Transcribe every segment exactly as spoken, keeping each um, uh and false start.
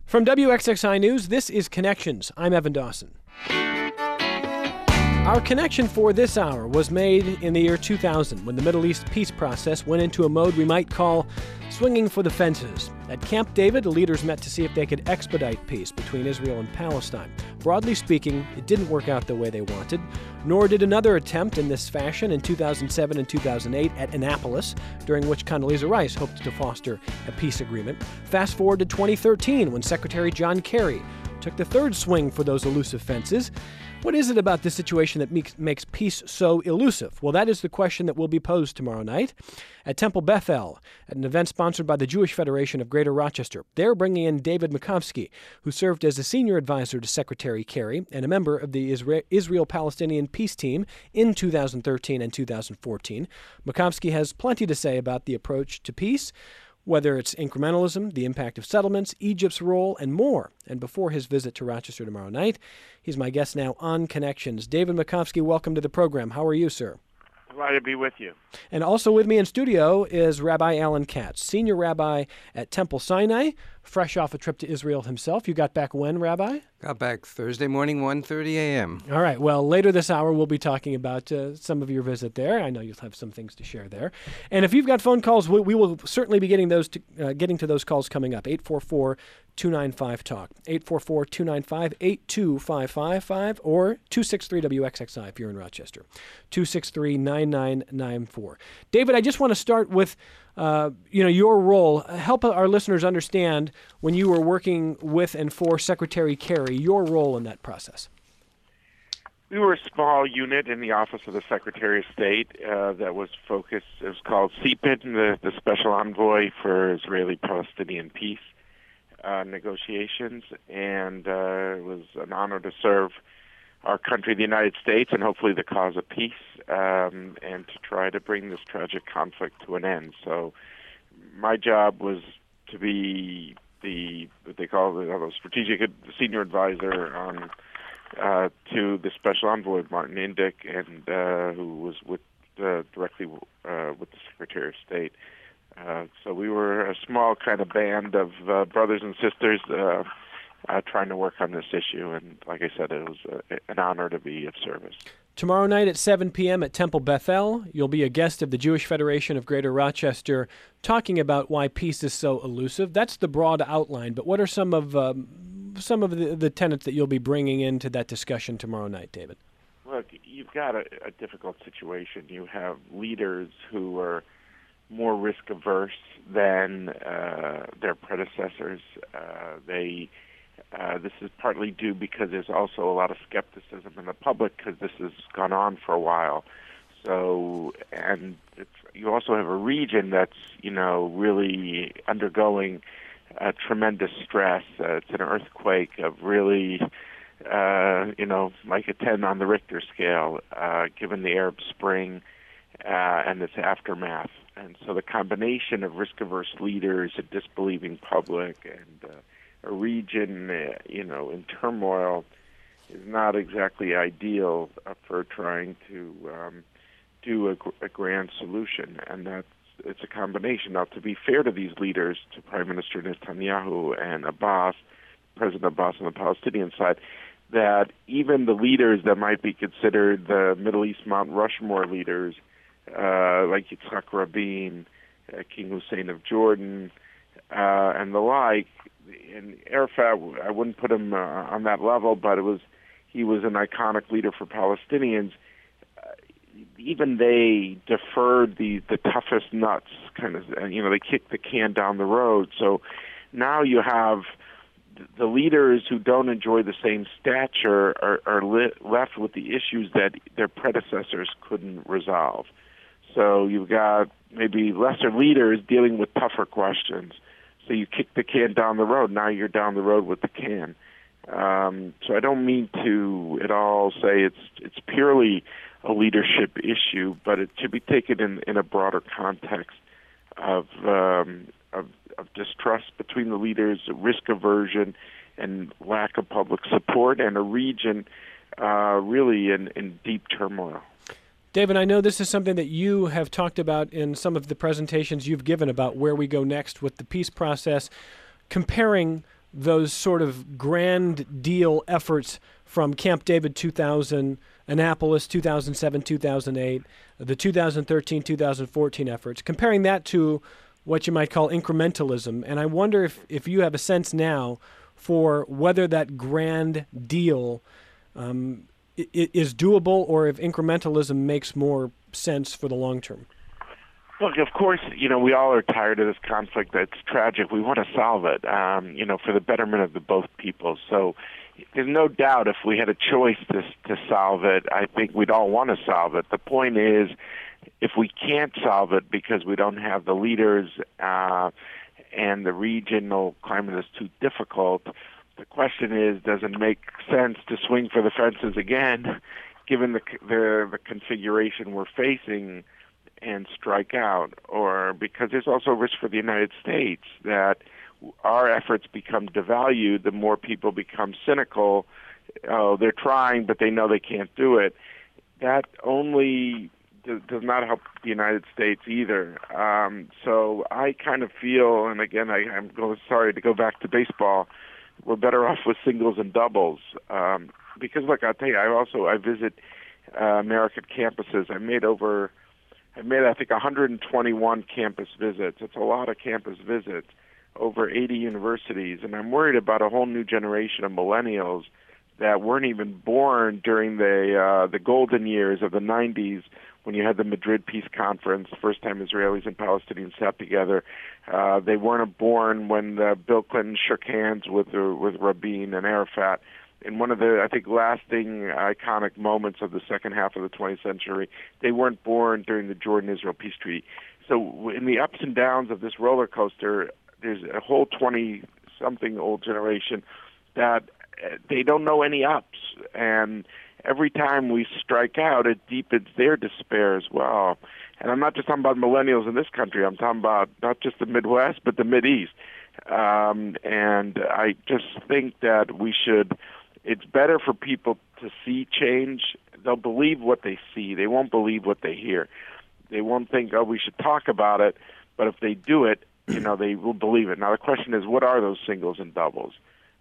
From W X X I News, this is Connections. I'm Evan Dawson. Our connection for this hour was made in the year two thousand, when the Middle East peace process went into a mode we might call swinging for the fences. At Camp David, the leaders met to see if they could expedite peace between Israel and Palestine. Broadly speaking, it didn't work out the way they wanted, nor did another attempt in this fashion in two thousand seven and two thousand eight at Annapolis, during which Condoleezza Rice hoped to foster a peace agreement. Fast forward to twenty thirteen, when Secretary John Kerry took the third swing for those elusive fences. What is it about this situation that makes, makes peace so elusive? Well, that is the question that will be posed tomorrow night at Temple Beth El, at an event sponsored by the Jewish Federation of Greater Rochester. They're bringing in David Makovsky, who served as a senior advisor to Secretary Kerry and a member of the Isra- Israel-Palestinian peace team in two thousand thirteen and two thousand fourteen. Makovsky has plenty to say about the approach to peace, whether it's incrementalism, the impact of settlements, Egypt's role, and more. And before his visit to Rochester tomorrow night, he's my guest now on Connections. David Makovsky, welcome to the program. How are you, sir? Glad to be with you. And also with me in studio is Rabbi Alan Katz, senior rabbi at Temple Sinai, fresh off a trip to Israel himself. You got back when, Rabbi? Got back Thursday morning, one thirty a.m. All right. Well, later this hour, we'll be talking about uh, some of your visit there. I know you'll have some things to share there. And if you've got phone calls, we, we will certainly be getting those to, uh, getting to those calls coming up. eight four four, two nine five, talk. eight four four, two nine five, eight two five five five or two six three W X X I if you're in Rochester. two six three, nine nine nine four. David, I just want to start with Uh, you know, your role. Help our listeners understand, when you were working with and for Secretary Kerry, your role in that process. We were a small unit in the Office of the Secretary of State uh, that was focused, it was called C P I T, the, the Special Envoy for Israeli-Palestinian Peace uh, negotiations, and uh, it was an honor to serve our country, the United States, and hopefully the cause of peace, um, and to try to bring this tragic conflict to an end. So my job was to be the, what they call the uh, strategic ad- senior advisor on, uh, to the Special Envoy, Martin Indyk, and uh, who was with uh, directly uh, with the Secretary of State. Uh, so we were a small kind of band of uh, brothers and sisters uh, Uh, trying to work on this issue, and like I said, it was uh, an honor to be of service. Tomorrow night at seven p.m. at Temple Beth El, you'll be a guest of the Jewish Federation of Greater Rochester, talking about why peace is so elusive. That's the broad outline, but what are some of um, some of the, the tenets that you'll be bringing into that discussion tomorrow night, David? Look, you've got a, a difficult situation. You have leaders who are more risk-averse than uh, their predecessors. Uh, they Uh, this is partly due because there's also a lot of skepticism in the public because this has gone on for a while. So, and it's, you also have a region that's, you know, really undergoing uh, tremendous stress. Uh, it's an earthquake of really, uh, you know, like a ten on the Richter scale, uh, given the Arab Spring uh, and its aftermath. And so the combination of risk-averse leaders, a disbelieving public, and uh, a region, uh, you know, in turmoil is not exactly ideal uh, for trying to um, do a, a grand solution. And that's, it's a combination. Now, to be fair to these leaders, to Prime Minister Netanyahu and Abbas, President Abbas on the Palestinian side, that even the leaders that might be considered the Middle East Mount Rushmore leaders, uh, like Yitzhak Rabin, uh, King Hussein of Jordan, uh, and the like, and Arafat, I wouldn't put him uh, on that level, but it was he was an iconic leader for Palestinians. Uh, even they deferred the, the toughest nuts, kind of, and you know, they kicked the can down the road. So now you have the leaders who don't enjoy the same stature are, are li- left with the issues that their predecessors couldn't resolve. So you've got maybe lesser leaders dealing with tougher questions. So you kick the can down the road. Now you're down the road with the can. Um, so I don't mean to at all say it's it's purely a leadership issue, but it should be taken in, in a broader context of, um, of of distrust between the leaders, risk aversion, and lack of public support, and a region uh, really in, in deep turmoil. David, I know this is something that you have talked about in some of the presentations you've given about where we go next with the peace process, comparing those sort of grand deal efforts from Camp David two thousand, Annapolis two thousand seven, two thousand eight, the two thousand thirteen, two thousand fourteen efforts, comparing that to what you might call incrementalism. And I wonder if, if you have a sense now for whether that grand deal um, is doable or if incrementalism makes more sense for the long term. Look, of course, you know, we all are tired of this conflict. It's tragic. We want to solve it, um, you know, for the betterment of the both peoples. So there's no doubt if we had a choice to, to solve it, I think we'd all want to solve it. The point is, if we can't solve it because we don't have the leaders uh, and the regional climate is too difficult, the question is, does it make sense to swing for the fences again, given the the, the configuration we're facing, and strike out? Or because there's also a risk for the United States that our efforts become devalued, the more people become cynical. Oh, they're trying, but they know they can't do it. That only does, does not help the United States either. Um, so I kind of feel, and again, I, I'm going, sorry to go back to baseball, we're better off with singles and doubles. Um, because, look, I'll tell you, I also I visit uh, American campuses. I made over, I made I think one hundred twenty-one campus visits. It's a lot of campus visits, over eighty universities, and I'm worried about a whole new generation of millennials that weren't even born during the uh, the golden years of the nineties, when you had the Madrid Peace Conference, the first time Israelis and Palestinians sat together. Uh, they weren't born when uh, Bill Clinton shook hands with uh, with Rabin and Arafat. In one of the, I think, lasting iconic moments of the second half of the twentieth century, they weren't born during the Jordan-Israel peace treaty. So in the ups and downs of this roller coaster, there's a whole twenty-something old generation that they don't know any ups. And every time we strike out, it deepens their despair as well. And I'm not just talking about millennials in this country. I'm talking about not just the Midwest, but the Mideast. Um, and I just think that we should, it's better for people to see change. They'll believe what they see. They won't believe what they hear. They won't think, oh, we should talk about it. But if they do it, you know, they will believe it. Now, the question is, what are those singles and doubles?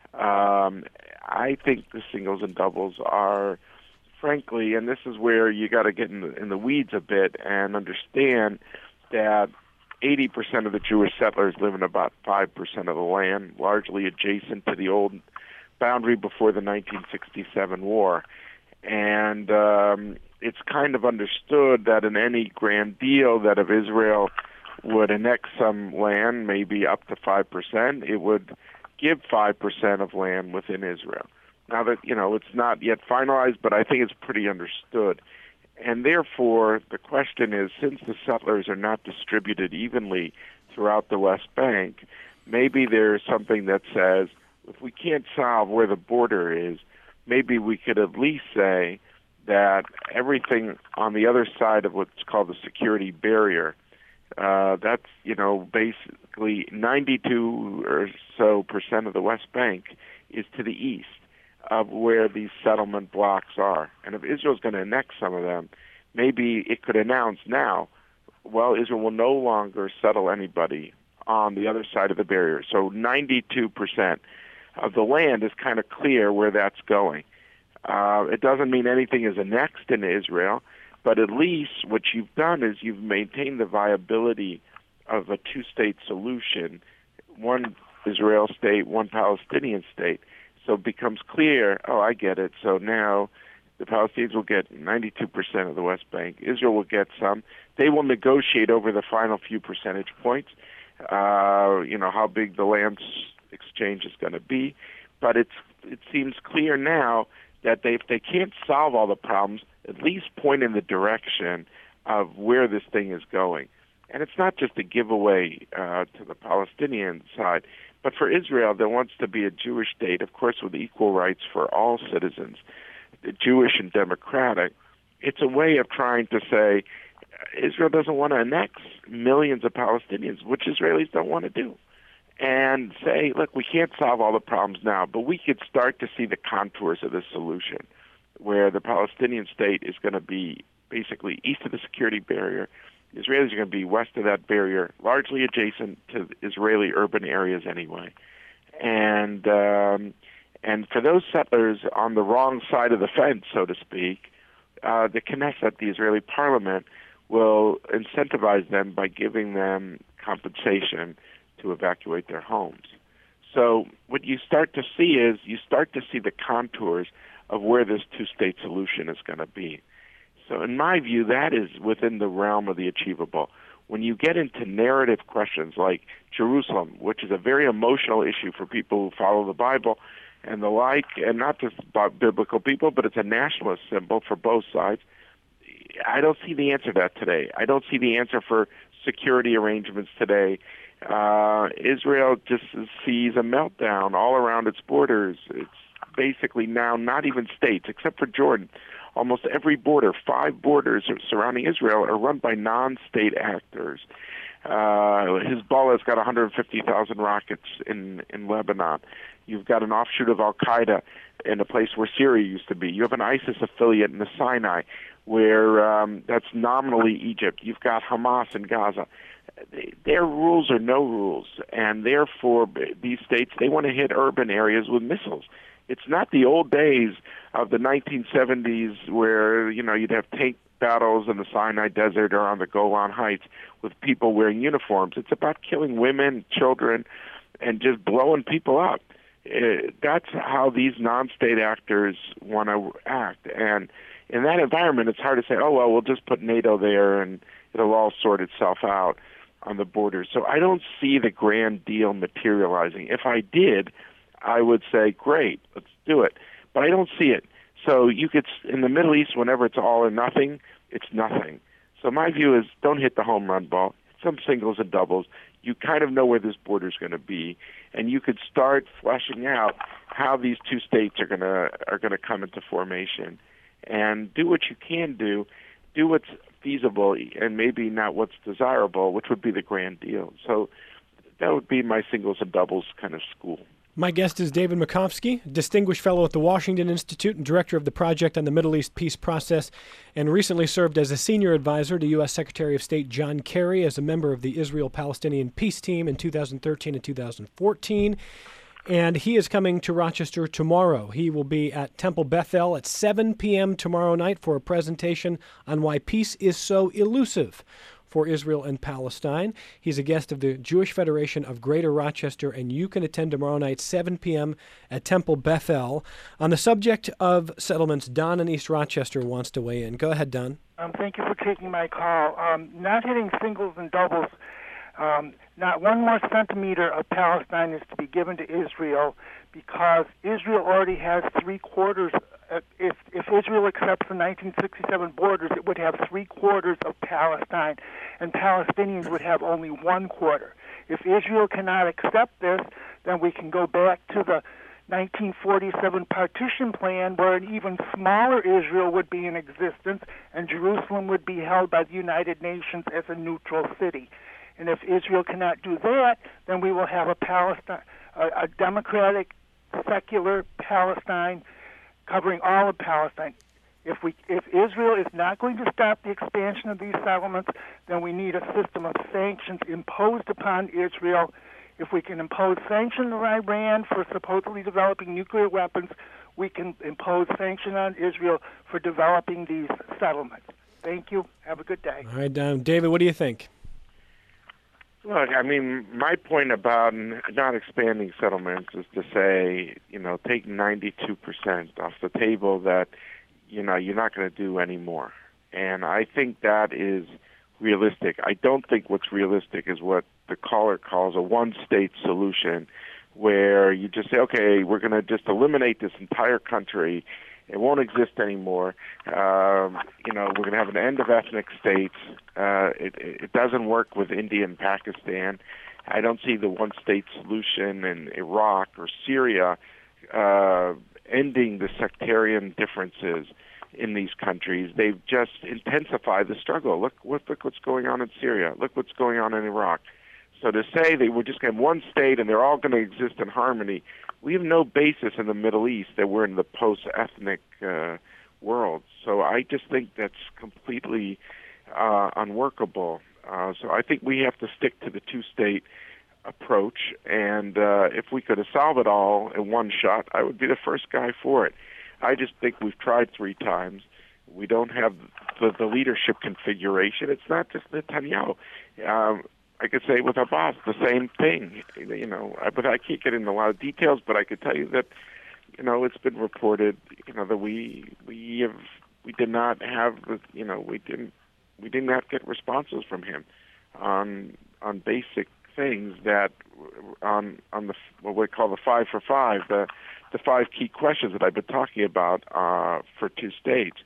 Um, I think the singles and doubles are, frankly, and this is where you got to get in the, in the weeds a bit and understand that eighty percent of the Jewish settlers live in about five percent of the land, largely adjacent to the old boundary before the nineteen sixty-seven war. And um, it's kind of understood that in any grand deal that if Israel would annex some land, maybe up to five percent, it would give five percent of land within Israel. Now that, you know, it's not yet finalized, but I think it's pretty understood. And therefore, the question is, since the settlers are not distributed evenly throughout the West Bank, maybe there's something that says, if we can't solve where the border is, maybe we could at least say that everything on the other side of what's called the security barrier, uh, that's, you know, basically ninety-two or so percent of the West Bank is to the east of where these settlement blocks are. And if Israel's going to annex some of them, maybe it could announce now, well, Israel will no longer settle anybody on the other side of the barrier. So ninety-two percent of the land is kind of clear where that's going. Uh, it doesn't mean anything is annexed in Israel, but at least what you've done is you've maintained the viability of a two-state solution, one Israel state, one Palestinian state. So it becomes clear, oh, I get it. So now the Palestinians will get ninety-two percent of the West Bank. Israel will get some. They will negotiate over the final few percentage points, uh, you know, how big the land exchange is going to be. But it's it seems clear now that they, if they can't solve all the problems, at least point in the direction of where this thing is going. And it's not just a giveaway uh, to the Palestinian side, but for Israel that wants to be a Jewish state, of course, with equal rights for all citizens, Jewish and democratic. It's a way of trying to say Israel doesn't want to annex millions of Palestinians, which Israelis don't want to do, and say, look, we can't solve all the problems now, but we could start to see the contours of the solution, where the Palestinian state is going to be basically east of the security barrier. The Israelis are going to be west of that barrier, largely adjacent to Israeli urban areas anyway. And um, and for those settlers on the wrong side of the fence, so to speak, uh, the Knesset, the Israeli parliament, will incentivize them by giving them compensation to evacuate their homes. So what you start to see is you start to see the contours of where this two-state solution is going to be. So in my view, that is within the realm of the achievable. When you get into narrative questions like Jerusalem, which is a very emotional issue for people who follow the Bible and the like, and not just biblical people, but it's a nationalist symbol for both sides, I don't see the answer to that today. I don't see the answer for security arrangements today. Uh, Israel just sees a meltdown all around its borders. It's basically now not even states, except for Jordan. Almost every border, five borders surrounding Israel, are run by non-state actors. Uh, Hezbollah's got one hundred fifty thousand rockets in, in Lebanon. You've got an offshoot of Al-Qaeda in a place where Syria used to be. You have an ISIS affiliate in the Sinai, where um, that's nominally Egypt. You've got Hamas in Gaza. Their rules are no rules, and therefore these states, they want to hit urban areas with missiles. It's not the old days of the nineteen seventies where, you know, you'd have tank battles in the Sinai Desert or on the Golan Heights with people wearing uniforms. It's about killing women, children, and just blowing people up. Uh, that's how these non-state actors want to act. And in that environment, it's hard to say, oh, well, we'll just put NATO there and it'll all sort itself out on the border. So I don't see the grand deal materializing. If I did, I would say, great, let's do it. But I don't see it. So you could, in the Middle East, whenever it's all or nothing, it's nothing. So my view is don't hit the home run ball. Hit some singles and doubles. You kind of know where this border is going to be, and you could start fleshing out how these two states are going to are going to come into formation, and do what you can do, do what's feasible, and maybe not what's desirable, which would be the grand deal. So that would be my singles and doubles kind of school. My guest is David Makovsky, Distinguished Fellow at the Washington Institute and Director of the Project on the Middle East Peace Process, and recently served as a Senior Advisor to U S Secretary of State John Kerry as a member of the Israel-Palestinian Peace Team in two thousand thirteen and two thousand fourteen. And he is coming to Rochester tomorrow. He will be at Temple Bethel at seven p.m. tomorrow night for a presentation on why peace is so elusive for Israel and Palestine. He's a guest of the Jewish Federation of Greater Rochester, and you can attend tomorrow night, seven p.m. at Temple Bethel. On the subject of settlements, Don in East Rochester wants to weigh in. Go ahead, Don. Um, thank you for taking my call. Um, not hitting singles and doubles. Um, not one more centimeter of Palestine is to be given to Israel because Israel already has three quarters. Uh, if, if Israel accepts the nineteen sixty-seven borders, it would have three quarters of Palestine, and Palestinians would have only one quarter. If Israel cannot accept this, then we can go back to the nineteen forty-seven partition plan where an even smaller Israel would be in existence, and Jerusalem would be held by the United Nations as a neutral city. And if Israel cannot do that, then we will have a Palestine, a, a democratic, secular Palestine covering all of Palestine. If we, if Israel is not going to stop the expansion of these settlements, then we need a system of sanctions imposed upon Israel. If we can impose sanctions on Iran for supposedly developing nuclear weapons, we can impose sanctions on Israel for developing these settlements. Thank you. Have a good day. All right, um, David, what do you think? Look, I mean, my point about not expanding settlements is to say, you know, take ninety-two percent off the table that, you know, you're not going to do anymore. And I think that is realistic. I don't think what's realistic is what the caller calls a one-state solution, where you just say, okay, we're going to just eliminate this entire country. It won't exist anymore. Um, you know, we're going to have an end of ethnic states. Uh, it, it doesn't work with India and Pakistan. I don't see the one-state solution in Iraq or Syria uh, ending the sectarian differences in these countries. They've just intensified the struggle. Look, look, look what's going on in Syria. Look what's going on in Iraq. So to say that we're just going to have one state and they're all going to exist in harmony, we have no basis in the Middle East that we're in the post-ethnic uh, world. So I just think that's completely uh, unworkable. Uh, so I think we have to stick to the two-state approach, and uh, if we could solve it all in one shot, I would be the first guy for it. I just think we've tried three times. We don't have the, the leadership configuration. It's not just Netanyahu. Um, I could say with Abbas the same thing. You know, I, but I can't get into a lot of details. But I could tell you that, you know, it's been reported, you know, that we we have we did not have the, you know, we didn't we did not get responses from him on on basic things that on on the what we call the five for five, the the five key questions that I've been talking about uh, for two states.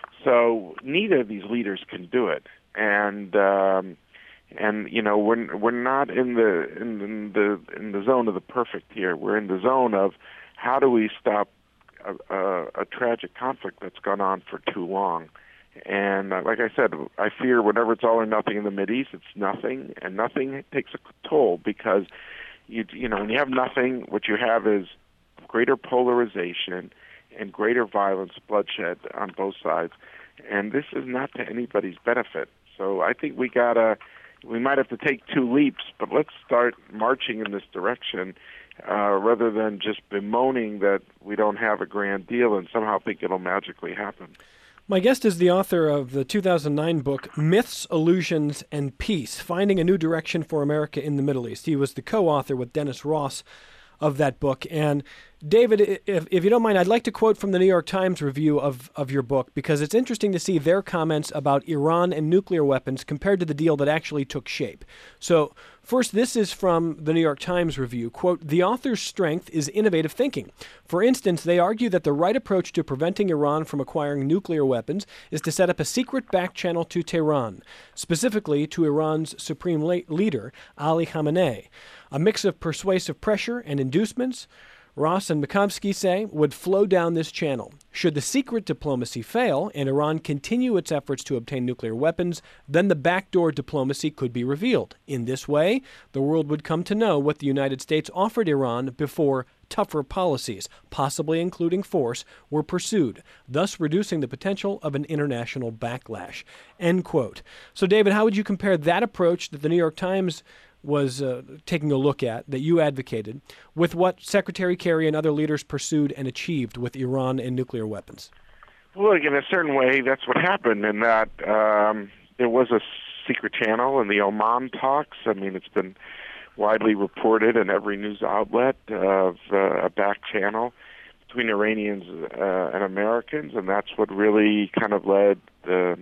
So neither of these leaders can do it, and um, and you know we're we're not in the in, in the in the zone of the perfect here. We're in the zone of how do we stop a, a, a tragic conflict that's gone on for too long. And uh, like I said, I fear whenever it's all or nothing in the Mideast, it's nothing, and nothing takes a toll because you you know when you have nothing, what you have is greater polarization and greater violence, bloodshed on both sides, and this is not to anybody's benefit. So I think we gotta, we might have to take two leaps, but let's start marching in this direction uh, rather than just bemoaning that we don't have a grand deal and somehow think it'll magically happen. My guest is the author of the two thousand nine book, Myths, Illusions, and Peace, Finding a New Direction for America in the Middle East. He was the co-author with Dennis Ross of that book. And David, if, if you don't mind, I'd like to quote from the New York Times review of, of your book, because it's interesting to see their comments about Iran and nuclear weapons compared to the deal that actually took shape. So first, this is from the New York Times review. Quote, the author's strength is innovative thinking. For instance, they argue that the right approach to preventing Iran from acquiring nuclear weapons is to set up a secret back channel to Tehran, specifically to Iran's supreme le- leader, Ali Khamenei. A mix of persuasive pressure and inducements, Ross and Makovsky say, would flow down this channel. Should the secret diplomacy fail and Iran continue its efforts to obtain nuclear weapons, then the backdoor diplomacy could be revealed. In this way, the world would come to know what the United States offered Iran before tougher policies, possibly including force, were pursued, thus reducing the potential of an international backlash. End quote. So, David, how would you compare that approach that the New York Times was uh, taking a look at, that you advocated, with what Secretary Kerry and other leaders pursued and achieved with Iran and nuclear weapons? Well, in a certain way, that's what happened, in that um, there was a secret channel in the Oman talks. I mean, it's been widely reported in every news outlet of uh, a back channel between Iranians uh, and Americans, and that's what really kind of led the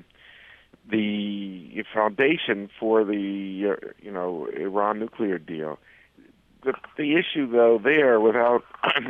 the foundation for the, uh, you know, Iran nuclear deal. The, the issue, though, there, without,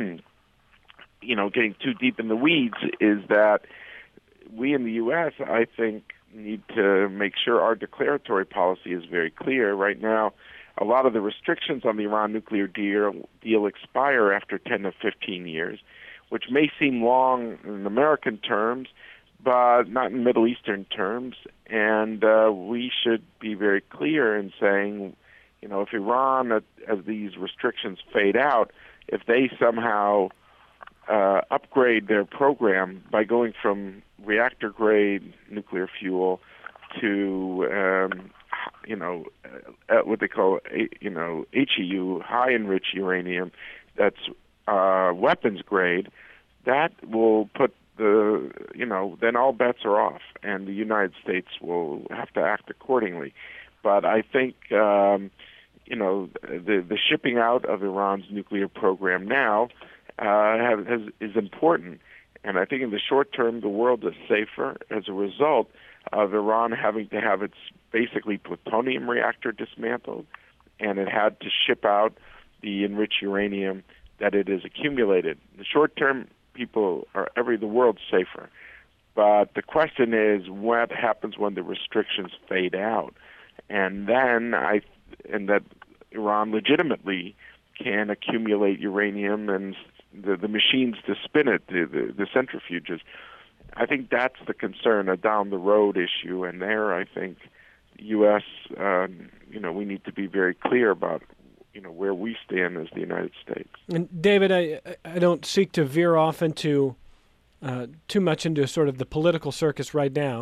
you know, getting too deep in the weeds, is that we in the U S, I think, need to make sure our declaratory policy is very clear. Right now, a lot of the restrictions on the Iran nuclear deal, deal expire after ten to fifteen years, which may seem long in American terms, but not in Middle Eastern terms. And uh, we should be very clear in saying, you know, if Iran, as, as these restrictions fade out, if they somehow uh, upgrade their program by going from reactor-grade nuclear fuel to, um, you know, uh, what they call, you know, H E U, high-enriched uranium, that's uh, weapons-grade, that will put the, you know, then all bets are off, and the United States will have to act accordingly. But I think, um, you know, the the shipping out of Iran's nuclear program now uh, has, has, is important. And I think in the short term, the world is safer as a result of Iran having to have its basically plutonium reactor dismantled, and it had to ship out the enriched uranium that it has accumulated. In the short term, people are every the world's safer, but the question is what happens when the restrictions fade out, and then I and that Iran legitimately can accumulate uranium and the the machines to spin it, the the, the centrifuges. I think that's the concern, a down the road issue, and there I think the U S um, you know we need to be very clear about, you know, where we stand as the United States. And David, I I don't seek to veer off into uh, too much into sort of the political circus right now,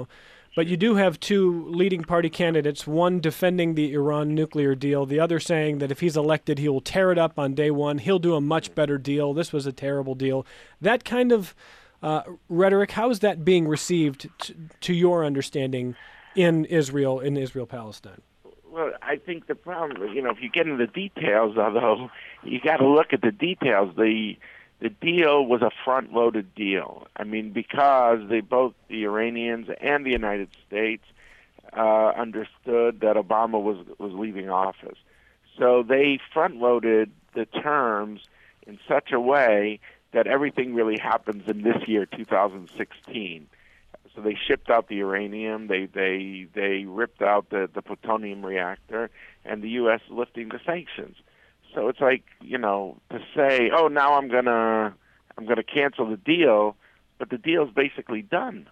But you do have two leading party candidates, one defending the Iran nuclear deal, the other saying that if he's elected, he will tear it up on day one. He'll do a much better deal. This was a terrible deal. That kind of uh, rhetoric, how is that being received t- to your understanding in Israel, in Israel-Palestine? Well, I think the problem, you know, if you get into the details, although you got to look at the details, the the deal was a front-loaded deal. I mean, because they both, the Iranians and the United States, uh, understood that Obama was was leaving office. So they front-loaded the terms in such a way that everything really happens in this year, two thousand sixteen. So they shipped out the uranium, they they they ripped out the, the plutonium reactor, and the U S lifting the sanctions. So it's like, you know, to say, oh, now I'm gonna I'm gonna cancel the deal, but the deal's basically done.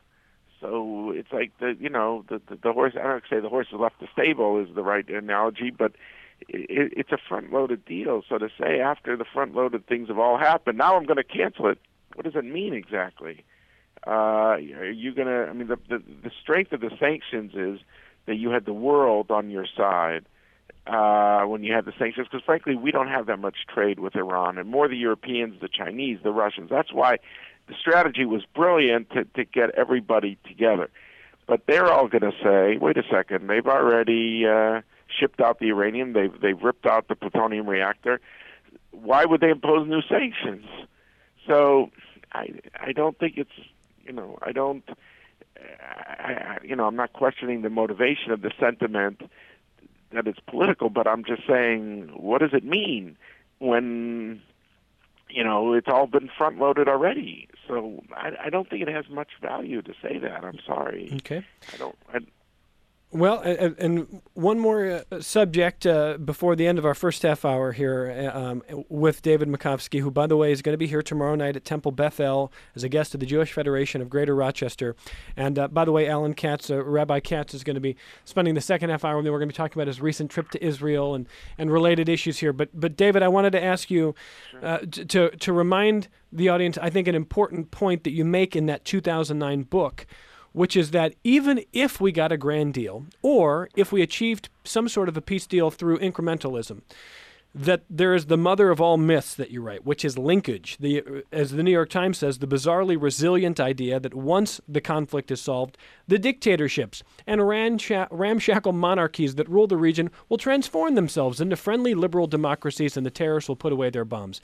So it's like the you know the the, the horse. I don't say the horse has left the stable is the right analogy, but it, it's a front-loaded deal. So to say after the front-loaded things have all happened, now I'm going to cancel it. What does it mean exactly? Uh, are you going to? I mean, the, the the strength of the sanctions is that you had the world on your side. Uh, when you had the sanctions, because frankly, we don't have that much trade with Iran, and more the Europeans, the Chinese, the Russians. That's why the strategy was brilliant to, to get everybody together. But they're all going to say, wait a second, they've already uh, shipped out the uranium, they've, they've ripped out the plutonium reactor. Why would they impose new sanctions? So I, I don't think it's, you know, I don't, I, I, you know, I'm not questioning the motivation of the sentiment that it's political, but I'm just saying, what does it mean when, you know, it's all been front-loaded already? So I, I don't think it has much value to say that. I'm sorry. Okay. I don't. I, Well, and, and one more uh, subject uh, before the end of our first half hour here um, with David Makovsky, who, by the way, is going to be here tomorrow night at Temple Beth El as a guest of the Jewish Federation of Greater Rochester. And, uh, by the way, Alan Katz, uh, Rabbi Katz, is going to be spending the second half hour, and then we're going to be talking about his recent trip to Israel and, and related issues here. But, but David, I wanted to ask you uh, t- to, to remind the audience, I think, an important point that you make in that two thousand nine book, which is that even if we got a grand deal, or if we achieved some sort of a peace deal through incrementalism, that there is the mother of all myths that you write, which is linkage. The, as the New York Times says, the bizarrely resilient idea that once the conflict is solved, the dictatorships and ramshackle monarchies that rule the region will transform themselves into friendly liberal democracies, and the terrorists will put away their bombs.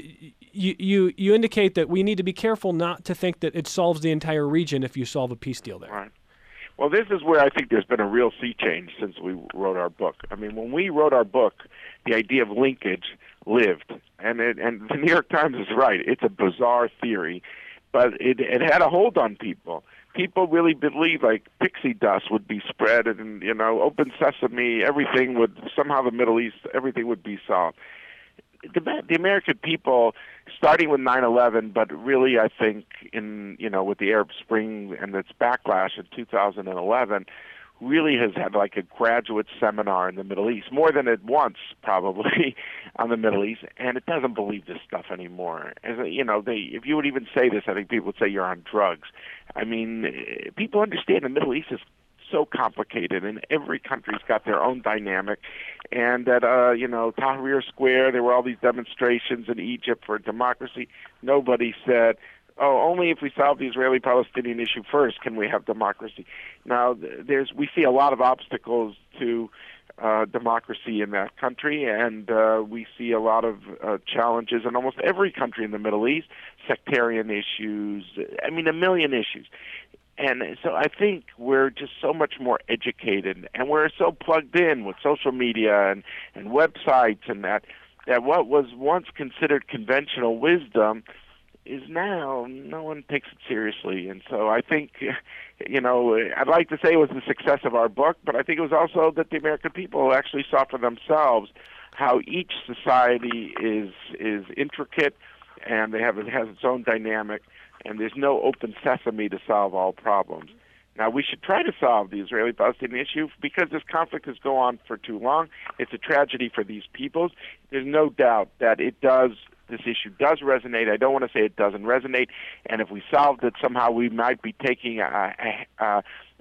You, you, you indicate that we need to be careful not to think that it solves the entire region if you solve a peace deal there. Right. Well, this is where I think there's been a real sea change since we wrote our book. I mean, when we wrote our book, the idea of linkage lived. And it, and the New York Times is right. It's a bizarre theory, but it, it had a hold on people. People really believed like pixie dust would be spread and, you know, open sesame, everything would, somehow the Middle East, everything would be solved. The, the American people, starting with nine eleven, but really I think in, you know, with the Arab Spring and its backlash in two thousand eleven, really has had like a graduate seminar in the Middle East, more than it once probably on the Middle East, and it doesn't believe this stuff anymore. As a, you know, they, if you would even say this, I think people would say you're on drugs. I mean, people understand the Middle East is so complicated, and every country's got their own dynamic. And at, uh, you know, Tahrir Square, there were all these demonstrations in Egypt for democracy. Nobody said, oh, only if we solve the Israeli-Palestinian issue first can we have democracy. Now, there's we see a lot of obstacles to uh, democracy in that country, and uh, we see a lot of uh, challenges in almost every country in the Middle East, sectarian issues, I mean, a million issues. And so I think we're just so much more educated, and we're so plugged in with social media and, and websites and that, that what was once considered conventional wisdom is now no one takes it seriously. And so I think, you know, I'd like to say it was the success of our book, but I think it was also that the American people actually saw for themselves how each society is is intricate, and they have it has its own dynamic, and there's no open sesame to solve all problems. Now, we should try to solve the Israeli-Palestinian issue because this conflict has gone on for too long. It's a tragedy for these peoples. There's no doubt that it does, this issue does resonate. I don't want to say it doesn't resonate. And if we solved it, somehow we might be taking a, a,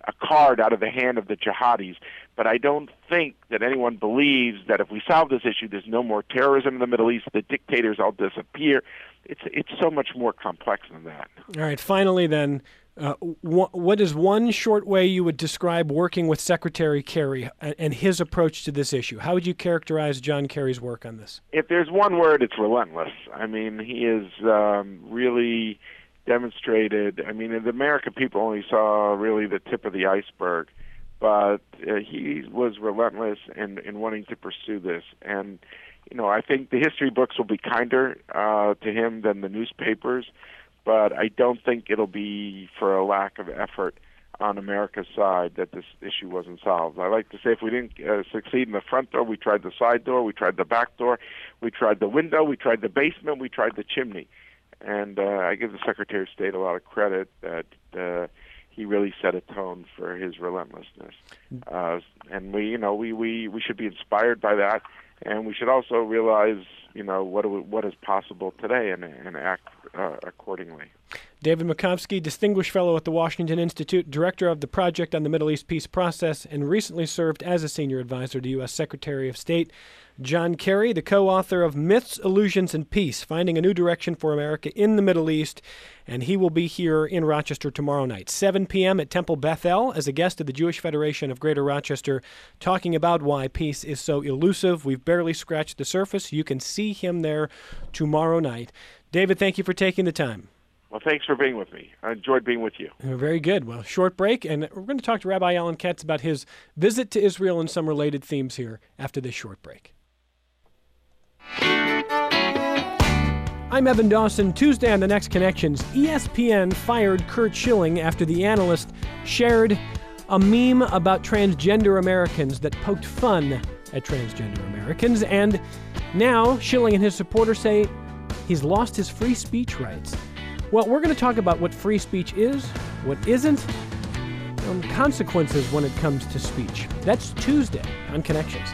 a card out of the hand of the jihadis. But I don't think that anyone believes that if we solve this issue, there's no more terrorism in the Middle East, the dictators all disappear. It's it's so much more complex than that. All right, finally then, uh, wh- what is one short way you would describe working with Secretary Kerry and, and his approach to this issue? How would you characterize John Kerry's work on this? If there's one word, it's relentless. I mean, he is um, really demonstrated. I mean, the American people only saw really the tip of the iceberg, but uh, he was relentless in, in wanting to pursue this. And, you know, I think the history books will be kinder uh, to him than the newspapers, but I don't think it'll be for a lack of effort on America's side that this issue wasn't solved. I like to say if we didn't uh, succeed in the front door, we tried the side door, we tried the back door, we tried the window, we tried the basement, we tried the chimney. And uh, I give the Secretary of State a lot of credit that uh, he really set a tone for his relentlessness. Uh, and we, you know, we, we, we should be inspired by that, and we should also realize, you know, what what is possible today and, and act uh, accordingly. David Makovsky, Distinguished Fellow at the Washington Institute, Director of the Project on the Middle East Peace Process, and recently served as a Senior Advisor to U S Secretary of State John Kerry, the co-author of Myths, Illusions, and Peace, Finding a New Direction for America in the Middle East, and he will be here in Rochester tomorrow night, seven p.m. at Temple Beth El, as a guest of the Jewish Federation of Greater Rochester, talking about why peace is so elusive. We've barely scratched the surface. You can see him there tomorrow night. David, thank you for taking the time. Well, thanks for being with me. I enjoyed being with you. Very good. Well, short break, and we're going to talk to Rabbi Alan Katz about his visit to Israel and some related themes here after this short break. I'm Evan Dawson. Tuesday on The Next Connections, E S P N fired Curt Schilling after the analyst shared a meme about transgender Americans that poked fun at transgender Americans, and now Schilling and his supporters say he's lost his free speech rights. Well, we're going to talk about what free speech is, what isn't, and consequences when it comes to speech. That's Tuesday on Connections.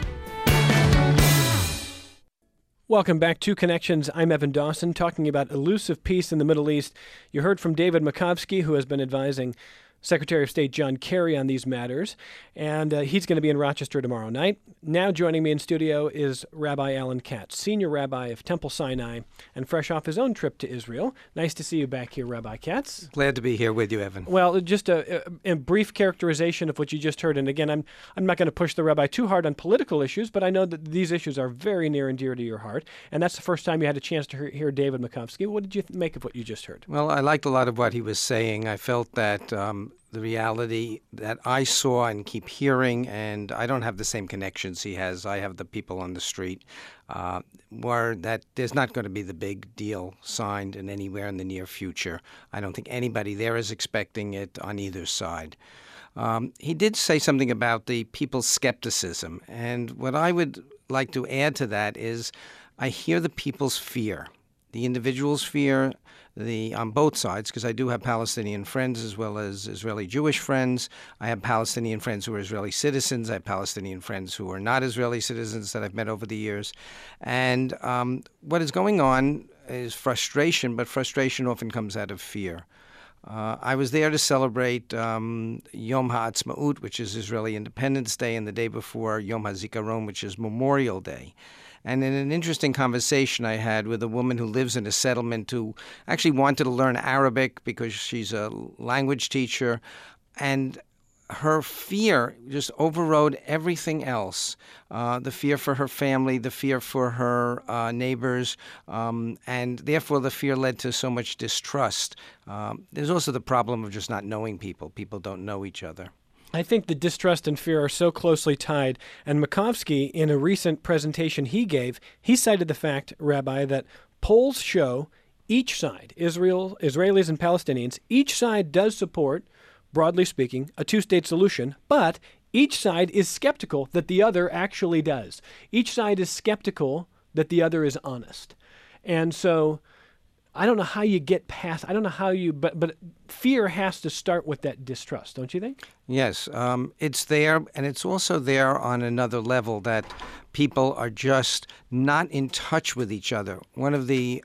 Welcome back to Connections. I'm Evan Dawson, talking about elusive peace in the Middle East. You heard from David Makovsky, who has been advising Secretary of State John Kerry on these matters, and uh, he's going to be in Rochester tomorrow night. Now joining me in studio is Rabbi Alan Katz, Senior Rabbi of Temple Sinai, and fresh off his own trip to Israel. Nice to see you back here, Rabbi Katz. Glad to be here with you, Evan. Well, just a, a, a brief characterization of what you just heard, and again, I'm I'm not going to push the Rabbi too hard on political issues, but I know that these issues are very near and dear to your heart, and that's the first time you had a chance to hear, hear David Makovsky. What did you make of what you just heard? Well, I liked a lot of what he was saying. I felt that um, the reality that I saw and keep hearing, and I don't have the same connections he has. I have the people on the street, uh, were that there's not going to be the big deal signed in anywhere in the near future. I don't think anybody there is expecting it on either side. Um, he did say something about the people's skepticism, and what I would like to add to that is I hear the people's fear, the individual's fear, the on both sides, because I do have Palestinian friends as well as Israeli Jewish friends. I have Palestinian friends who are Israeli citizens. I have Palestinian friends who are not Israeli citizens that I've met over the years. And um, what is going on is frustration, but frustration often comes out of fear. Uh, I was there to celebrate um, Yom HaAtzmaut, which is Israeli Independence Day, and the day before Yom HaZikaron, which is Memorial Day. And in an interesting conversation I had with a woman who lives in a settlement who actually wanted to learn Arabic because she's a language teacher, and her fear just overrode everything else. Uh, the fear for her family, the fear for her uh, neighbors, um, and therefore the fear led to so much distrust. Um, there's also the problem of just not knowing people. People don't know each other. I think the distrust and fear are so closely tied, and Makovsky, in a recent presentation he gave, he cited the fact, Rabbi, that polls show each side, Israel, Israelis and Palestinians, each side does support, broadly speaking, a two-state solution, but each side is skeptical that the other actually does. Each side is skeptical that the other is honest. And so I don't know how you get past, I don't know how you, but but fear has to start with that distrust, don't you think? Yes, um, it's there, and it's also there on another level that people are just not in touch with each other. One of the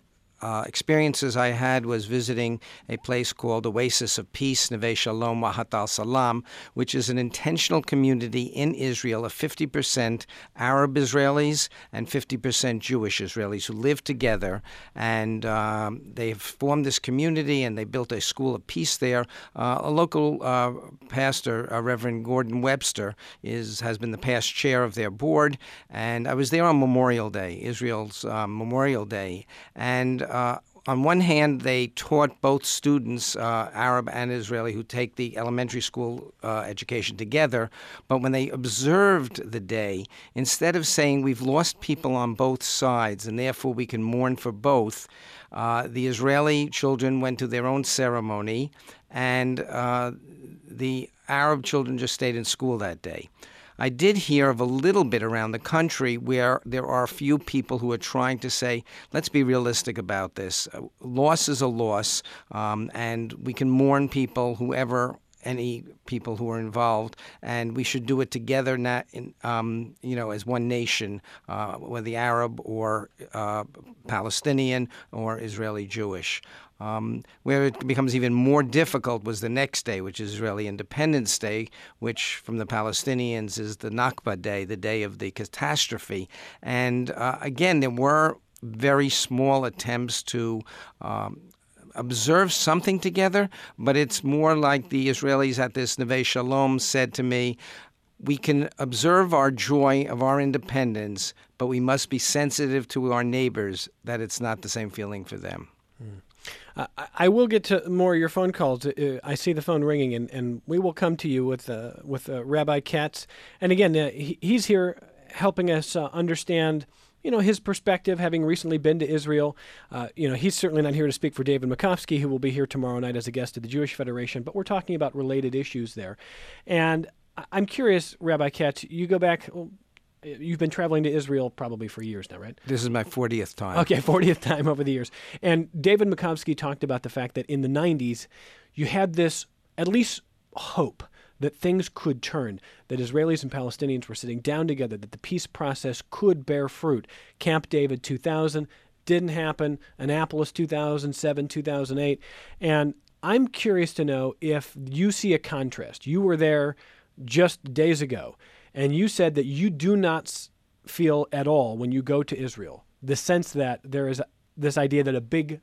uh, experiences I had was visiting a place called Oasis of Peace, Neve Shalom Wahat al Salam, which is an intentional community in Israel of fifty percent Arab Israelis and fifty percent Jewish Israelis who live together. And um, they've formed this community, and they built a school of peace there. Uh, a local uh, pastor, uh, Reverend Gordon Webster, is has been the past chair of their board. And I was there on Memorial Day, Israel's um, Memorial Day. And uh, on one hand, they taught both students, uh, Arab and Israeli, who take the elementary school uh, education together. But when they observed the day, instead of saying we've lost people on both sides and therefore we can mourn for both, uh, the Israeli children went to their own ceremony, and uh, the Arab children just stayed in school that day. I did hear of a little bit around the country where there are a few people who are trying to say, let's be realistic about this. Uh, loss is a loss, um, and we can mourn people, whoever, any people who are involved, and we should do it together, not in, um, you know, as one nation, uh, whether Arab or uh, Palestinian or Israeli Jewish. Um, where it becomes even more difficult was the next day, which is Israeli Independence Day, which from the Palestinians is the Nakba Day, the day of the catastrophe. And uh, again, there were very small attempts to um, observe something together, but it's more like the Israelis at this Neve Shalom said to me, we can observe our joy of our independence, but we must be sensitive to our neighbors that it's not the same feeling for them. Mm. Uh, I will get to more of your phone calls. Uh, I see the phone ringing, and, and we will come to you with uh, with uh, Rabbi Katz. And again, uh, he, he's here helping us uh, understand, you know, his perspective, having recently been to Israel. Uh, you know, he's certainly not here to speak for David Makovsky, who will be here tomorrow night as a guest of the Jewish Federation, but we're talking about related issues there. And I'm curious, Rabbi Katz, you go back... Well, you've been traveling to Israel probably for years now, right? This is my fortieth time. Okay, fortieth time over the years. And David Makovsky talked about the fact that in the nineties, you had this, at least, hope that things could turn, that Israelis and Palestinians were sitting down together, that the peace process could bear fruit. Camp David two thousand didn't happen, Annapolis two thousand seven, two thousand eight. And I'm curious to know if you see a contrast. You were there just days ago, and you said that you do not feel at all when you go to Israel the sense that there is this idea that a big,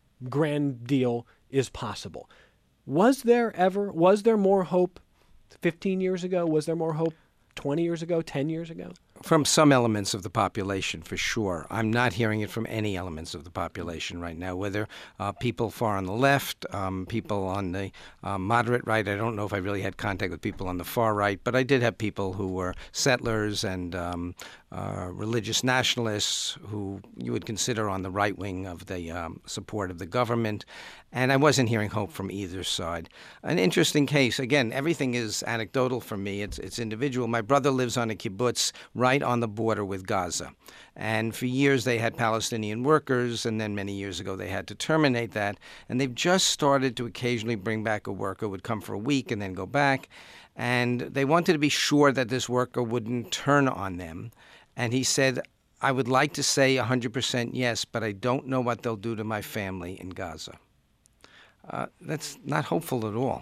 grand deal is possible. Was there ever, was there more hope fifteen years ago? Was there more hope twenty years ago, ten years ago? From some elements of the population, for sure. I'm not hearing it from any elements of the population right now, whether uh, people far on the left, um, people on the uh, moderate right. I don't know if I really had contact with people on the far right, but I did have people who were settlers and um, uh, religious nationalists who you would consider on the right wing of the um, support of the government. And I wasn't hearing hope from either side. An interesting case. Again, everything is anecdotal for me. It's, it's individual. My brother lives on a kibbutz right right on the border with Gaza. And for years they had Palestinian workers, and then many years ago they had to terminate that. And they've just started to occasionally bring back a worker who would come for a week and then go back. And they wanted to be sure that this worker wouldn't turn on them. And he said, I would like to say one hundred percent yes, but I don't know what they'll do to my family in Gaza. Uh, that's not hopeful at all.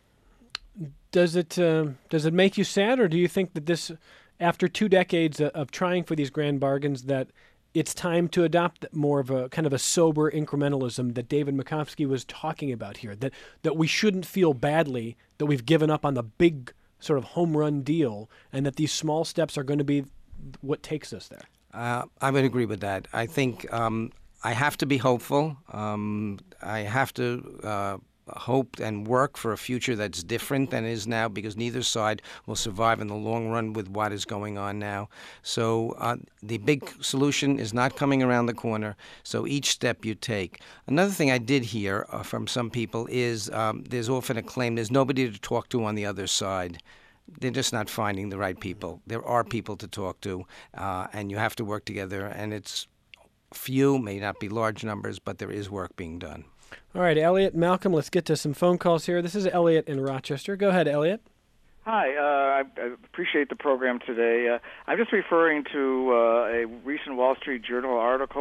Does it uh, does it make you sad, or do you think that this, after two decades of trying for these grand bargains, that it's time to adopt more of a kind of a sober incrementalism that David Makovsky was talking about here, that, that we shouldn't feel badly that we've given up on the big sort of home run deal, and that these small steps are going to be what takes us there? Uh, I would agree with that. I think um, I have to be hopeful. Um, I have to uh, hope and work for a future that's different than it is now, because neither side will survive in the long run with what is going on now. So uh, the big solution is not coming around the corner, so each step you take. Another thing I did hear uh, from some people is um, there's often a claim there's nobody to talk to on the other side. They're just not finding the right people. There are people to talk to, uh, and you have to work together, and it's few, may not be large numbers, but there is work being done. All right, Elliot, Malcolm, let's get to some phone calls here. This is Elliot in Rochester. Go ahead, Elliot. Hi, uh, I, I appreciate the program today. Uh, I'm just referring to uh, a recent Wall Street Journal article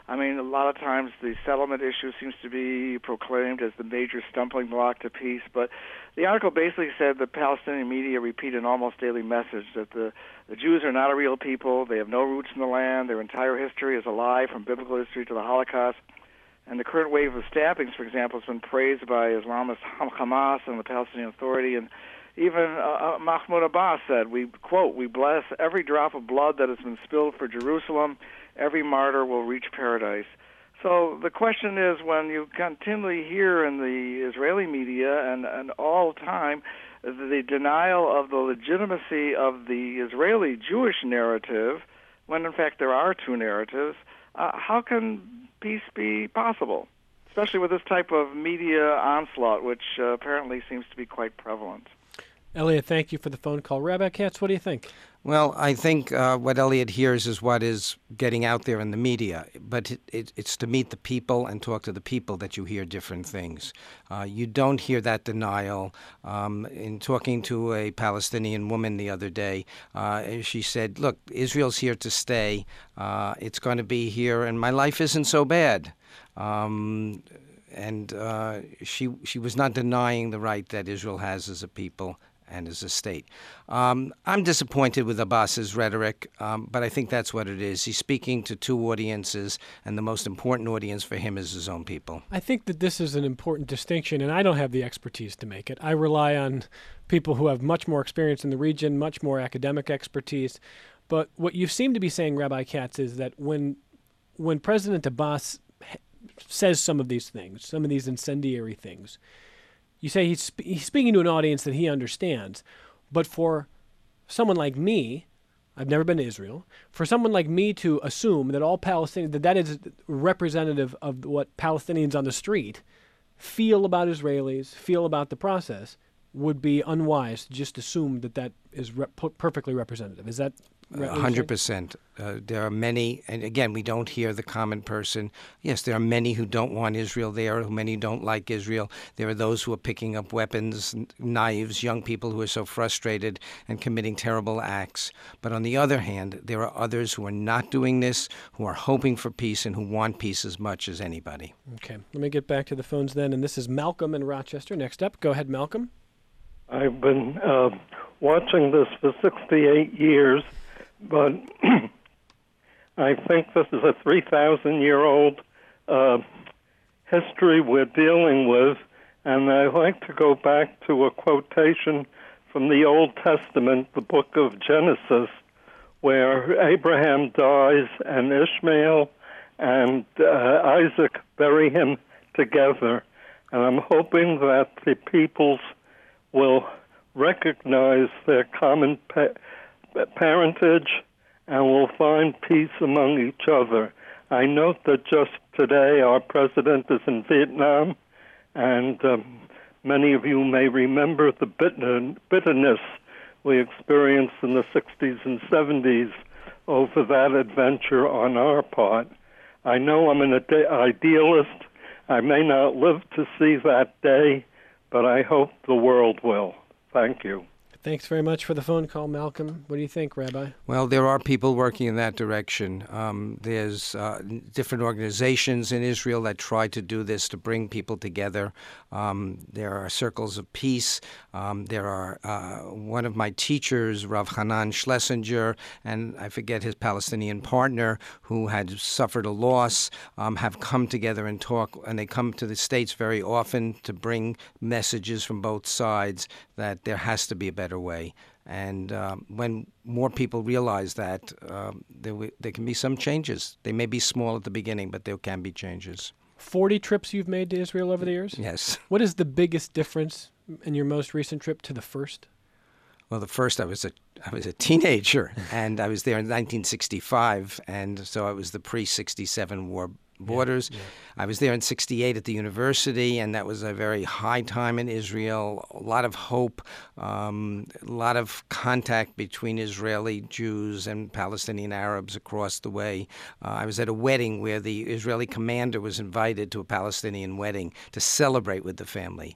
I mean, a lot of times the settlement issue seems to be proclaimed as the major stumbling block to peace, but the article basically said the Palestinian media repeat an almost daily message that the, the Jews are not a real people, they have no roots in the land, their entire history is a lie from biblical history to the Holocaust, and the current wave of stabbings, for example, has been praised by Islamist Hamas and the Palestinian Authority, and even uh, Mahmoud Abbas said, we quote, "We bless every drop of blood that has been spilled for Jerusalem. Every martyr will reach paradise." So the question is, when you continually hear in the Israeli media and, and all the time the denial of the legitimacy of the Israeli Jewish narrative, when in fact there are two narratives, uh, how can peace be possible, especially with this type of media onslaught, which uh, apparently seems to be quite prevalent? Elliot, thank you for the phone call. Rabbi Katz, what do you think? Well, I think uh, what Elliot hears is what is getting out there in the media, but it, it, it's to meet the people and talk to the people that you hear different things. Uh, you don't hear that denial. Um, in talking to a Palestinian woman the other day, uh, she said, look, Israel's here to stay. Uh, it's going to be here, and my life isn't so bad. Um, and uh, she she was not denying the right that Israel has as a people and as a state. Um, I'm disappointed with Abbas's rhetoric, um, but I think that's what it is. He's speaking to two audiences, and the most important audience for him is his own people. I think that this is an important distinction, and I don't have the expertise to make it. I rely on people who have much more experience in the region, much more academic expertise. But what you seem to be saying, Rabbi Katz, is that when when President Abbas says some of these things, some of these incendiary things, you say he's, sp- he's speaking to an audience that he understands. But for someone like me, I've never been to Israel, for someone like me to assume that all Palestinians, that that is representative of what Palestinians on the street feel about Israelis, feel about the process, would be unwise to just assume that that is re- perfectly representative. Is that right? A hundred percent. Uh, there are many, and again, we don't hear the common person. Yes, there are many who don't want Israel there, many who don't like Israel. There are those who are picking up weapons, knives, young people who are so frustrated and committing terrible acts. But on the other hand, there are others who are not doing this, who are hoping for peace and who want peace as much as anybody. Okay, let me get back to the phones then, and this is Malcolm in Rochester. Next up, go ahead, Malcolm. I've been uh, watching this for sixty-eight years, but I think this is a three thousand year old uh, history we're dealing with, and I like to go back to a quotation from the Old Testament, the book of Genesis, where Abraham dies and Ishmael and uh, Isaac bury him together. And I'm hoping that the peoples will recognize their common pa- parentage and will find peace among each other. I note that just today our president is in Vietnam, and um, many of you may remember the bitter- bitterness we experienced in the sixties and seventies over that adventure on our part. I know I'm an ide- idealist. I may not live to see that day, but I hope the world will. Thank you. Thanks very much for the phone call, Malcolm. What do you think, Rabbi? Well, there are people working in that direction. Um, there's uh, different organizations in Israel that try to do this, to bring people together. Um, there are circles of peace. Um, there are uh, one of my teachers, Rav Hanan Schlesinger, and I forget his Palestinian partner, who had suffered a loss, um, have come together and talk, and they come to the States very often to bring messages from both sides that there has to be a better way. And um, when more people realize that, um, there, w- there can be some changes. They may be small at the beginning, but there can be changes. forty trips you've made to Israel over the years? Yes. What is the biggest difference in your most recent trip to the first? Well, the first I was a I was a teenager, and I was there in nineteen sixty-five, and so it was the pre sixty-seven war borders. Yeah, yeah. I was there in sixty-eight at the university, and that was a very high time in Israel. A lot of hope, um, a lot of contact between Israeli Jews and Palestinian Arabs across the way. Uh, I was at a wedding where the Israeli commander was invited to a Palestinian wedding to celebrate with the family.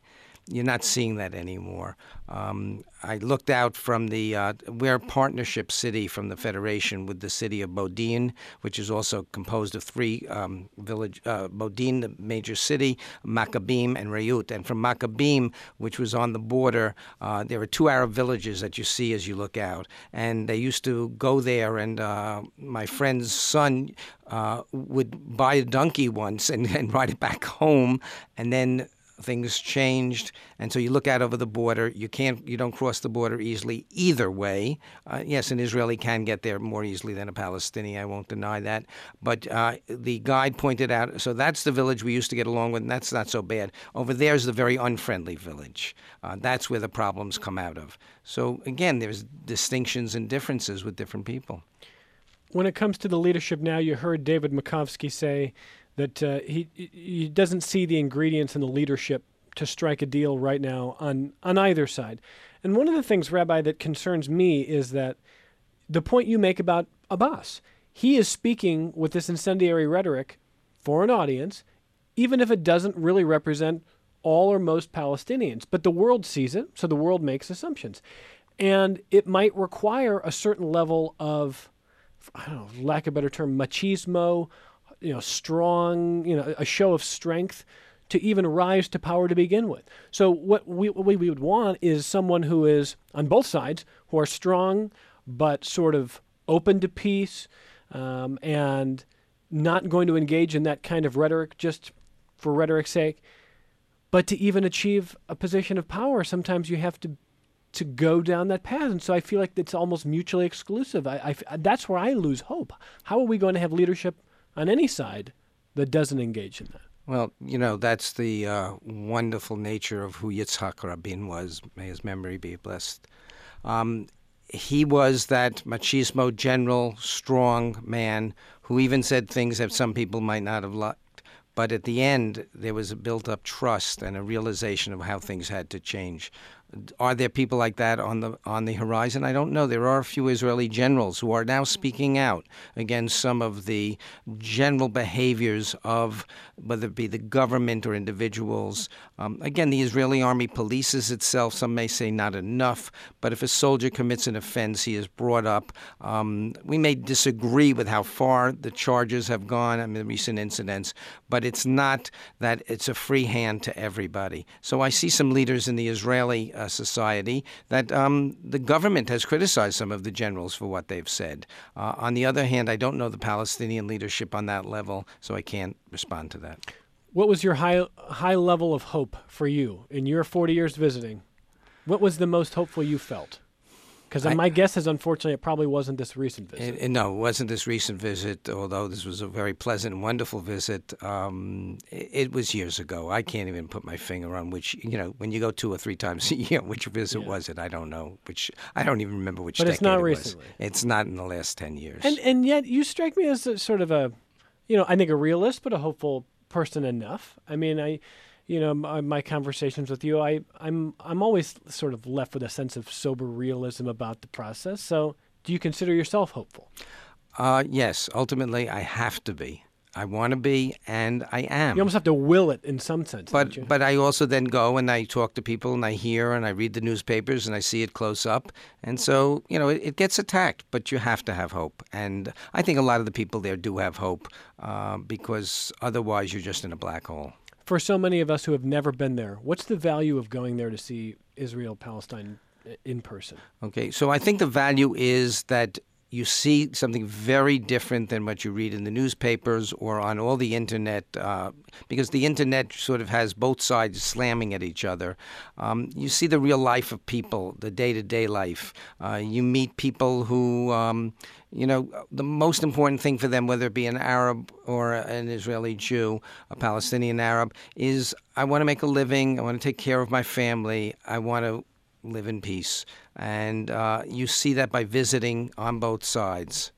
you're not seeing that anymore. Um, I looked out from the, uh, we're a partnership city from the Federation with the city of Bodin, which is also composed of three um, village, uh, Bodin, the major city, Maccabim, and Reut. And from Maccabim, which was on the border, uh, there are two Arab villages that you see as you look out. And they used to go there, and uh, my friend's son uh, would buy a donkey once and, and ride it back home, and then things changed, and so you look out over the border. You can't, you don't cross the border easily either way. Uh, yes, an Israeli can get there more easily than a Palestinian. I won't deny that. But uh, the guide pointed out, so that's the village we used to get along with, and that's not so bad. Over there is the very unfriendly village. Uh, that's where the problems come out of. So again, there's distinctions and differences with different people. When it comes to the leadership now, you heard David Makovsky say that uh, he he doesn't see the ingredients in the leadership to strike a deal right now on, on either side. And one of the things, Rabbi, that concerns me is that the point you make about Abbas, he is speaking with this incendiary rhetoric for an audience, even if it doesn't really represent all or most Palestinians. But the world sees it, so the world makes assumptions. And it might require a certain level of, I don't know, lack of a better term, machismo, you know, strong, you know, a show of strength to even rise to power to begin with. So what we, what we would want is someone who is, on both sides, who are strong but sort of open to peace um, and not going to engage in that kind of rhetoric just for rhetoric's sake. But to even achieve a position of power, sometimes you have to to go down that path. And so I feel like it's almost mutually exclusive. I, I, that's where I lose hope. How are we going to have leadership on any side that doesn't engage in that? Well, you know, that's the uh, wonderful nature of who Yitzhak Rabin was. May his memory be blessed. Um, he was that machismo general, strong man who even said things that some people might not have liked. But at the end, there was a built-up trust and a realization of how things had to change. Are there people like that on the on the horizon? I don't know. There are a few Israeli generals who are now speaking out against some of the general behaviors of whether it be the government or individuals. Um, again, the Israeli army polices itself. Some may say not enough, but if a soldier commits an offense, he is brought up. Um, we may disagree with how far the charges have gone, I mean, the recent incidents, but it's not that it's a free hand to everybody. So I see some leaders in the Israeli Uh, society that um, the government has criticized some of the generals for what they've said. Uh, on the other hand, I don't know the Palestinian leadership on that level, so I can't respond to that. What was your high high level of hope for you in your forty years visiting? What was the most hopeful you felt? Because my guess is, unfortunately, it probably wasn't this recent visit. It, it, no, it wasn't this recent visit, although this was a very pleasant and wonderful visit. Um, it, it was years ago. I can't even put my finger on which, you know, when you go two or three times a year, which visit yeah. was it? I don't know. Which I don't even remember which but decade it's not it recently. was. It's not in the last ten years. And, and yet you strike me as a, sort of a, you know, I think a realist, but a hopeful person enough. I mean, I... You know, my, my conversations with you, I, I'm I'm always sort of left with a sense of sober realism about the process. So do you consider yourself hopeful? Uh, yes. Ultimately, I have to be. I want to be, and I am. You almost have to will it in some sense. But don't you? but I also then go and I talk to people and I hear and I read the newspapers and I see it close up. And so, you know, it, it gets attacked, but you have to have hope. And I think a lot of the people there do have hope uh, because otherwise you're just in a black hole. For so many of us who have never been there, what's the value of going there to see Israel-Palestine in person? Okay, so I think the value is that you see something very different than what you read in the newspapers or on all the internet, uh, because the internet sort of has both sides slamming at each other. Um, you see the real life of people, the day-to-day life. Uh, you meet people who, um, you know, the most important thing for them, whether it be an Arab or an Israeli Jew, a Palestinian Arab, is I want to make a living, I want to take care of my family, I want to live in peace. And uh, you see that by visiting on both sides.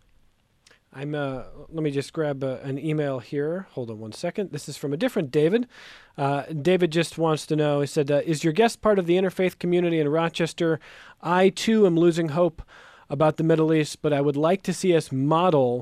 I'm. Uh, let me just grab uh, an email here. Hold on one second. This is from a different David. Uh, David just wants to know, he said, uh, is your guest part of the interfaith community in Rochester? I, too, am losing hope about the Middle East, but I would like to see us model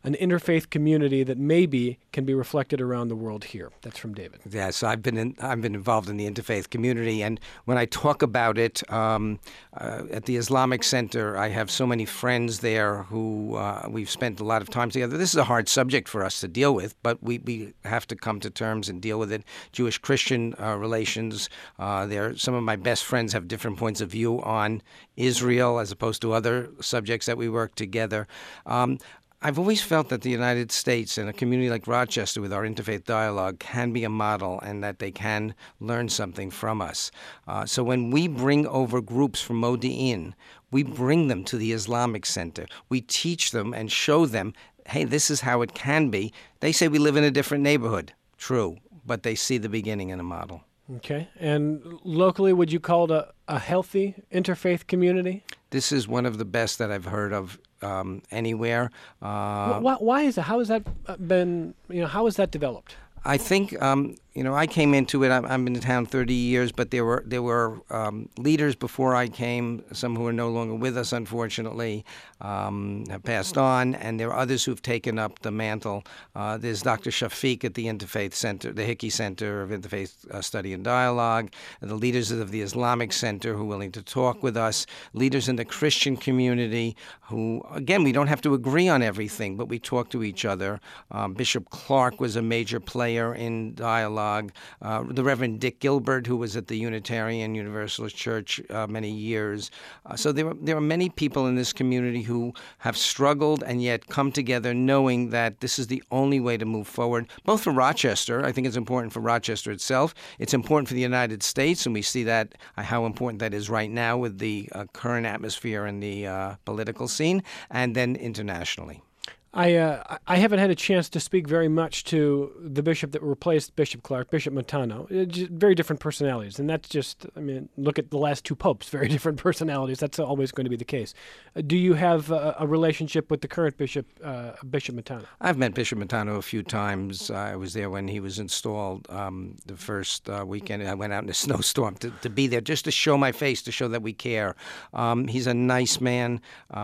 an interfaith community that maybe can be reflected around the world here. That's from David. Yeah, so I've been in, I've been involved in the interfaith community, and when I talk about it um, uh, at the Islamic Center, I have so many friends there who uh, we've spent a lot of time together. This is a hard subject for us to deal with, but we, we have to come to terms and deal with it. Jewish-Christian uh, relations, uh, there some of my best friends have different points of view on Israel as opposed to other subjects that we work together. Um, I've always felt that the United States and a community like Rochester with our interfaith dialogue can be a model and that they can learn something from us. Uh, so when we bring over groups from Modi'in, we bring them to the Islamic Center. We teach them and show them, hey, this is how it can be. They say we live in a different neighborhood. True, but they see the beginning in a model. Okay. And locally, would you call it a, a healthy interfaith community? This is one of the best that I've heard of um, anywhere. Uh, why, why is that? How has that been, you know, how has that developed? I think, um, you know, I came into it, I'm, I've been in town thirty years, but there were there were um, leaders before I came, some who are no longer with us, unfortunately, um, have passed on, and there are others who've taken up the mantle. Uh, there's Doctor Shafiq at the Interfaith Center, the Hickey Center of Interfaith uh, Study and Dialogue, the leaders of the Islamic Center who are willing to talk with us, leaders in the Christian community who, again, we don't have to agree on everything, but we talk to each other. Um, Bishop Clark was a major player in dialogue. Uh, the Reverend Dick Gilbert, who was at the Unitarian Universalist Church uh, many years. Uh, so there, there are many people in this community who have struggled and yet come together knowing that this is the only way to move forward, both for Rochester. I think it's important for Rochester itself. It's important for the United States, and we see that uh, how important that is right now with the uh, current atmosphere in the uh, political scene, and then internationally. I uh, I haven't had a chance to speak very much to the bishop that replaced Bishop Clark, Bishop Montano. It just, very different personalities, and that's just, I mean, look at the last two popes, very different personalities. That's always going to be the case. Uh, do you have uh, a relationship with the current bishop, uh, Bishop Montano? I've met Bishop Montano a few times. I was there when he was installed um, the first uh, weekend. I went out in a snowstorm to, to be there just to show my face, to show that we care. Um, he's a nice man.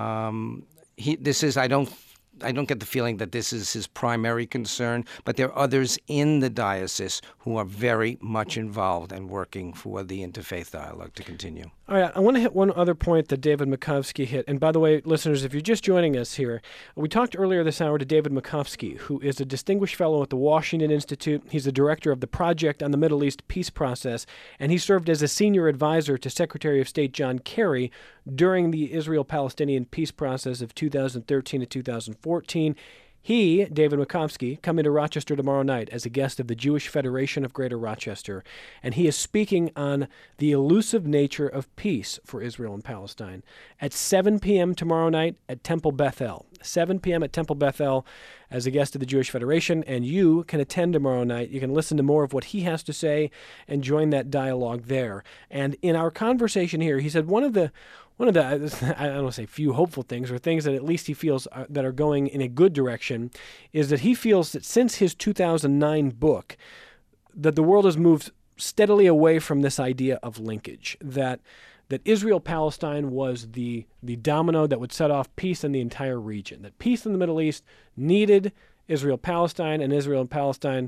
Um, he, this is, I don't I don't get the feeling that this is his primary concern, but there are others in the diocese who are very much involved and working for the interfaith dialogue to continue. All right, I want to hit one other point that David Makovsky hit. And by the way, listeners, if you're just joining us here, we talked earlier this hour to David Makovsky, who is a distinguished fellow at the Washington Institute. He's the director of the Project on the Middle East Peace Process, and he served as a senior advisor to Secretary of State John Kerry during the Israel-Palestinian peace process of two thousand thirteen to two thousand fourteen. He, David Makovsky, coming to Rochester tomorrow night as a guest of the Jewish Federation of Greater Rochester, and he is speaking on the elusive nature of peace for Israel and Palestine at seven p.m. tomorrow night at Temple Beth El. seven p.m. at Temple Beth El as a guest of the Jewish Federation, and you can attend tomorrow night. You can listen to more of what he has to say and join that dialogue there. And in our conversation here, he said one of the One of the, I don't want to say few hopeful things, or things that at least he feels are, that are going in a good direction, is that he feels that since his two thousand nine book, that the world has moved steadily away from this idea of linkage, that that Israel-Palestine was the, the domino that would set off peace in the entire region, that peace in the Middle East needed Israel-Palestine, and Israel-Palestine,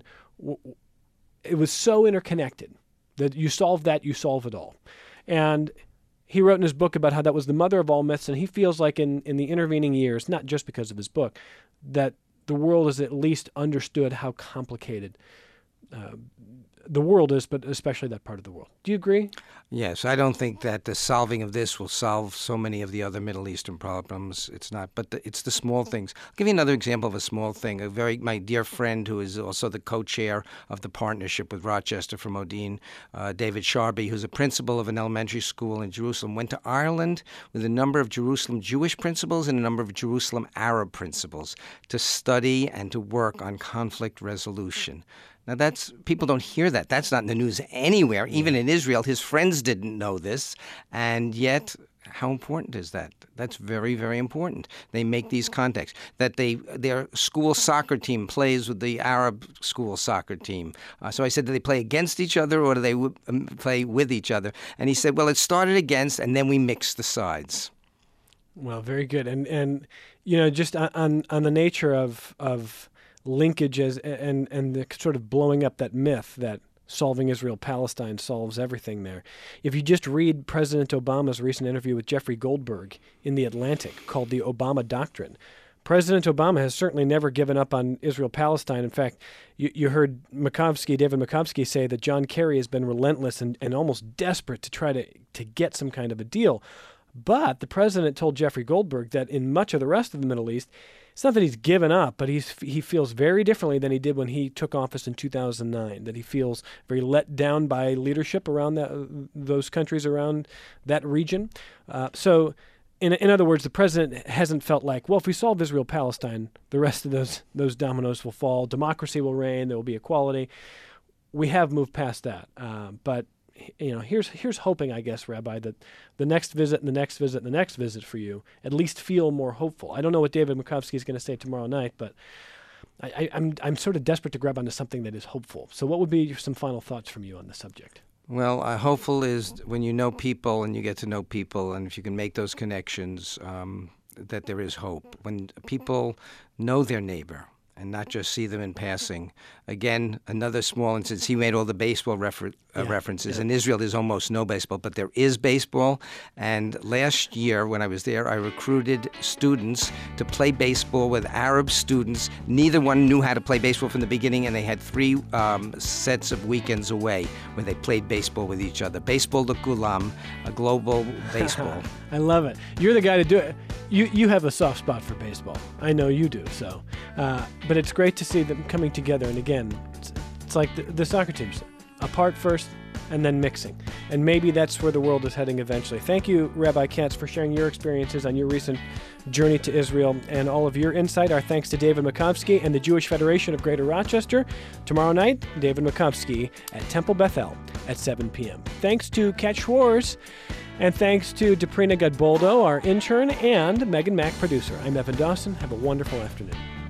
it was so interconnected that you solve that, you solve it all. And he wrote in his book about how that was the mother of all myths, and he feels like in, in the intervening years, not just because of his book, that the world has at least understood how complicated uh, the world is, but especially that part of the world. Do you agree? Yes, I don't think that the solving of this will solve so many of the other Middle Eastern problems. It's not, but the, it's the small things. I'll give you another example of a small thing. A very, my dear friend who is also the co-chair of the partnership with Rochester for Modine, uh, David Sharby, who's a principal of an elementary school in Jerusalem, went to Ireland with a number of Jerusalem Jewish principals and a number of Jerusalem Arab principals to study and to work on conflict resolution. Now, that's people don't hear that. That's not in the news anywhere. Even in Israel, his friends didn't know this. And yet, how important is that? That's very, very important. They make these contacts. That they their school soccer team plays with the Arab school soccer team. Uh, so I said, do they play against each other or do they w- play with each other? And he said, well, it started against, and then we mixed the sides. Well, very good. And, and you know, just on on the nature of of linkages and, and the sort of blowing up that myth that solving Israel-Palestine solves everything there. If you just read President Obama's recent interview with Jeffrey Goldberg in The Atlantic called The Obama Doctrine, President Obama has certainly never given up on Israel-Palestine. In fact, you, you heard Makovsky, David Makovsky say that John Kerry has been relentless and, and almost desperate to try to, to get some kind of a deal. But the president told Jeffrey Goldberg that in much of the rest of the Middle East, it's not that he's given up, but he's he feels very differently than he did when he took office in two thousand nine, that he feels very let down by leadership around that, those countries around that region. Uh, so in, in other words, the president hasn't felt like, well, if we solve Israel-Palestine, the rest of those those dominoes will fall, democracy will reign, there will be equality. We have moved past that. Uh, but you know, here's here's hoping, I guess, Rabbi, that the next visit and the next visit and the next visit for you at least feel more hopeful. I don't know what David Makovsky is going to say tomorrow night, but I, I, I'm I'm sort of desperate to grab onto something that is hopeful. So what would be some final thoughts from you on the subject? Well, uh, hopeful is when you know people and you get to know people, and if you can make those connections, um, that there is hope. When people know their neighbor and not just see them in passing. Again, another small instance. He made all the baseball refer- uh, yeah, references. Yeah. In Israel, there's almost no baseball, but there is baseball. And last year, when I was there, I recruited students to play baseball with Arab students. Neither one knew how to play baseball from the beginning, and they had three um, sets of weekends away where they played baseball with each other. Baseball de Kulam, a global baseball. I love it. You're the guy to do it. You you have a soft spot for baseball. I know you do. So, uh, but it's great to see them coming together. And again, it's, it's like the, the soccer teams, apart first and then mixing. And maybe that's where the world is heading eventually. Thank you, Rabbi Katz, for sharing your experiences on your recent journey to Israel and all of your insight. Our thanks to David Makovsky and the Jewish Federation of Greater Rochester. Tomorrow night, David Makovsky at Temple Bethel at seven p.m. Thanks to Kat Schwarz. And thanks to Deprina Gadboldo, our intern, and Megan Mack, producer. I'm Evan Dawson. Have a wonderful afternoon.